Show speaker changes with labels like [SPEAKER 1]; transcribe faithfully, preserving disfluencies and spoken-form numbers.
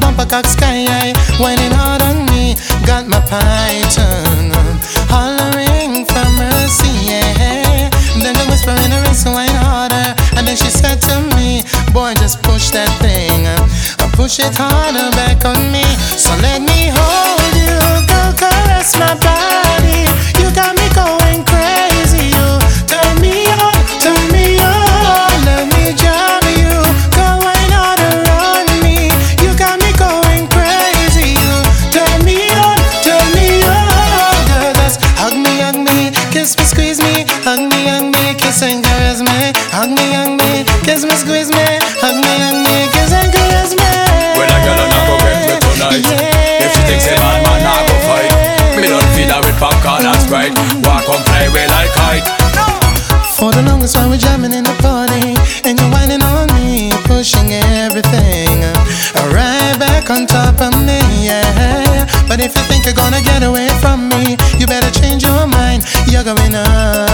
[SPEAKER 1] bumper cock sky high, whining hard on me. Got my python hollering for mercy, yeah. Then the whisper in her ear, so wine harder. And then she said to me, boy, just push that thing, uh, push it harder back on me. So let me hold you, go caress my body. You got me going crazy, you turn me on, turn me on. Let me jam you, go wine harder on me. You got me going crazy, you turn me on, turn me on. Girl, just hug me, hug me, kiss me, squeeze me, hug me, hug me, kiss and caress me. Hug me, hug me, kiss me, squeeze me, hug me, hug me, kiss and caress me.
[SPEAKER 2] Well, I gotta not go get me tonight.
[SPEAKER 1] Yeah.
[SPEAKER 2] If she thinks a man, man, I go fight. Me don't feed her with popcorn and Sprite. Walk on play way like kite.
[SPEAKER 1] For the longest while we're jamming in the party, and you're whining on me, pushing everything right back on top of me, yeah. But if you think you're gonna get away from me, you better change your mind. You're going up.